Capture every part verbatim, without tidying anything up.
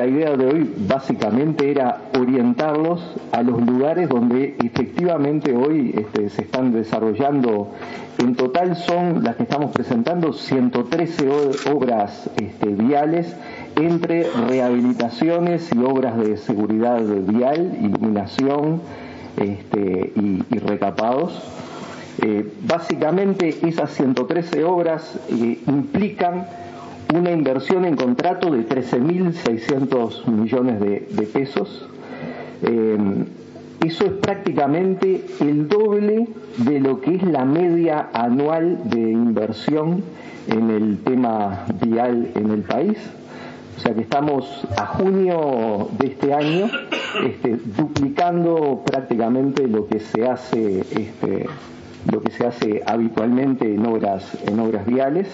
la idea de hoy básicamente era orientarlos a los lugares donde efectivamente hoy este, se están desarrollando. En total son las que estamos presentando ciento trece obras este, viales entre rehabilitaciones y obras de seguridad vial, iluminación este, y, y recapados. Eh, básicamente esas ciento trece obras eh, implican una inversión en contrato de trece mil seiscientos millones de, de pesos. Eh, eso es prácticamente el doble de lo que es la media anual de inversión en el tema vial en el país. O sea que estamos a junio de este año este, duplicando prácticamente lo que se hace este, lo que se hace habitualmente en obras en obras viales.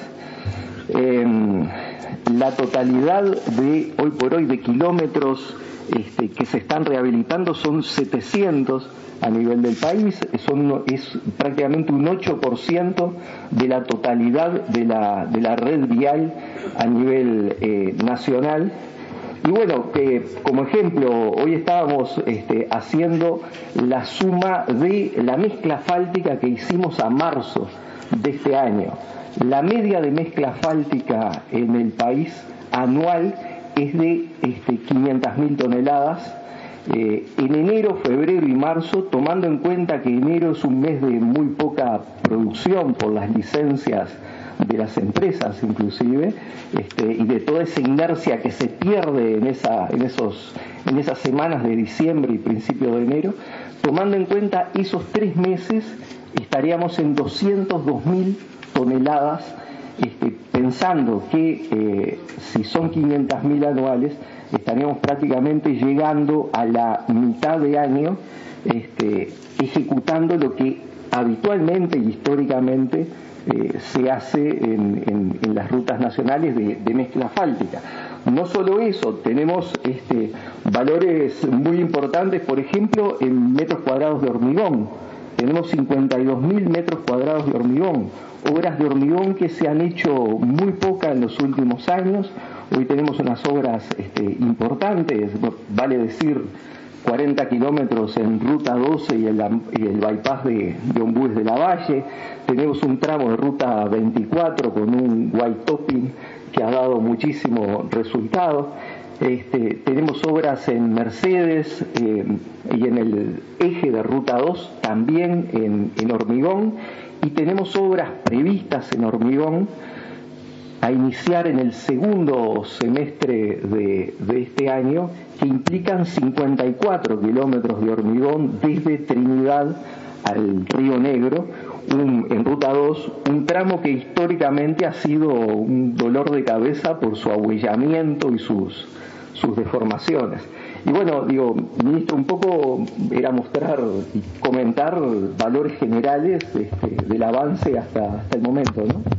Eh, la totalidad de hoy por hoy de kilómetros este, que se están rehabilitando son setecientos a nivel del país, son, es prácticamente un ocho por ciento de la totalidad de la, de la red vial a nivel eh, nacional. Y bueno, que como ejemplo, hoy estábamos este, haciendo la suma de la mezcla asfáltica que hicimos a marzo de este año. La media de mezcla asfáltica en el país anual es de este, quinientas mil toneladas. Eh, en enero, febrero y marzo, tomando en cuenta que enero es un mes de muy poca producción por las licencias de las empresas inclusive, este, y de toda esa inercia que se pierde en, esa, en, esos, en esas semanas de diciembre y principio de enero, tomando en cuenta esos tres meses, estaríamos en doscientas dos mil toneladas, este, pensando que eh, si son quinientas mil anuales, estaríamos prácticamente llegando a la mitad de año este, ejecutando lo que habitualmente y históricamente eh, se hace en, en, en las rutas nacionales de, de mezcla asfáltica. No solo eso, tenemos este, valores muy importantes, por ejemplo, en metros cuadrados de hormigón. Tenemos cincuenta y dos mil metros cuadrados de hormigón, obras de hormigón que se han hecho muy pocas en los últimos años. Hoy tenemos unas obras este, importantes, vale decir cuarenta kilómetros en Ruta doce y el, y el bypass de, de Ombues de la Valle. Tenemos un tramo de Ruta veinticuatro con un white topping que ha dado muchísimo resultado. Este, tenemos obras en Mercedes eh, y en el eje de Ruta dos también en, en hormigón, y tenemos obras previstas en hormigón a iniciar en el segundo semestre de, de este año, que implican cincuenta y cuatro kilómetros de hormigón desde Trinidad al Río Negro, un, en Ruta dos, un tramo que históricamente ha sido un dolor de cabeza por su ahuellamiento y sus, sus deformaciones. Y bueno, digo, ministro, un poco era mostrar y comentar valores generales este, del avance hasta, hasta el momento, ¿no?